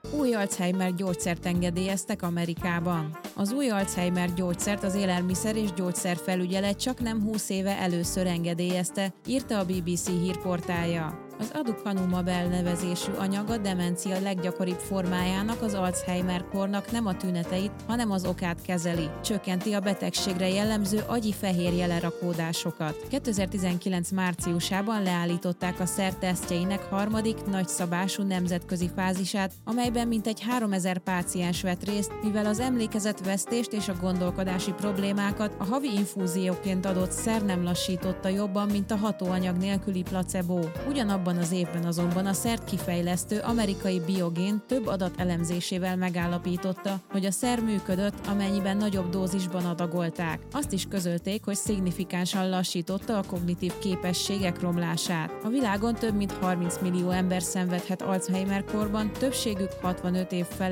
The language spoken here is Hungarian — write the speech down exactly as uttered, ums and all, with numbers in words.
Új Alzheimer gyógyszert engedélyeztek Amerikában. Az új Alzheimer gyógyszert az Élelmiszer- és Gyógyszerfelügyelet csaknem húsz éve először engedélyezte, írta a bé bé cé hírportálja. Az aducanumab elnevezésű anyag a demencia leggyakoribb formájának, az Alzheimer-kornak nem a tüneteit, hanem az okát kezeli. Csökkenti a betegségre jellemző agyi fehérje lerakódásokat. kétezer-tizenkilenc márciusában leállították a szer tesztjeinek harmadik nagyszabású nemzetközi fázisát, amelyben mintegy háromezer páciens vett részt, mivel az emlékezetvesztést és a gondolkodási problémákat a havi infúzióként adott szer nem lassította jobban, mint a hatóanyag nélküli placebo. Ugyanabban Abban az évben azonban a szert kifejlesztő amerikai Biogén több adat elemzésével megállapította, hogy a szer működött, amennyiben nagyobb dózisban adagolták. Azt is közölték, hogy szignifikánsan lassította a kognitív képességek romlását. A világon több mint harminc millió ember szenvedhet Alzheimer-korban, többségük hatvanöt év felett.